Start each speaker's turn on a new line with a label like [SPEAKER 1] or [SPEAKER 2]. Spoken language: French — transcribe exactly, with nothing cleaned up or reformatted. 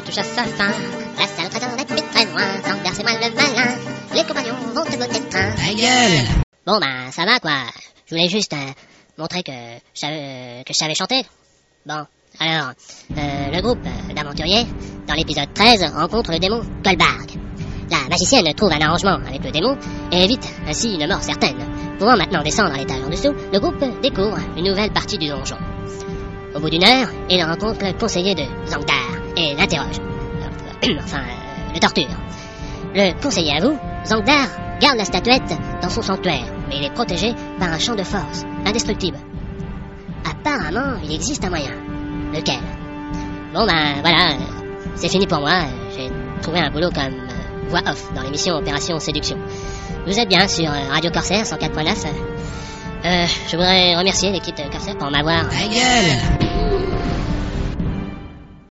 [SPEAKER 1] touche à sa fin. La salle trésor n'est plus très loin. Xander, c'est moi le malin. Les compagnons vont te bloquer le train.
[SPEAKER 2] Ta gueule!
[SPEAKER 1] Bon bah ça va quoi. Je voulais juste euh, montrer que je savais, euh, que je savais chanter. Bon, alors, euh, le groupe euh, d'aventuriers, dans l'épisode treize, rencontre le démon Kolbarg. La magicienne trouve un arrangement avec le démon et évite ainsi une mort certaine. Pouvant maintenant descendre à l'étage en dessous, le groupe découvre une nouvelle partie du donjon. Au bout d'une heure, il rencontre le conseiller de Xandar et l'interroge. enfin, euh, le torture. Le conseiller avoue, Xandar garde la statuette dans son sanctuaire, mais il est protégé par un champ de force indestructible. Apparemment, il existe un moyen. Lequel? Bon ben voilà, euh, c'est fini pour moi. J'ai trouvé un boulot comme euh, voix off dans l'émission Opération Séduction. Vous êtes bien sur euh, Radio Corsair cent quatre point neuf. Euh, je voudrais remercier l'équipe de Corsair pour m'avoir...
[SPEAKER 2] Ta gueule!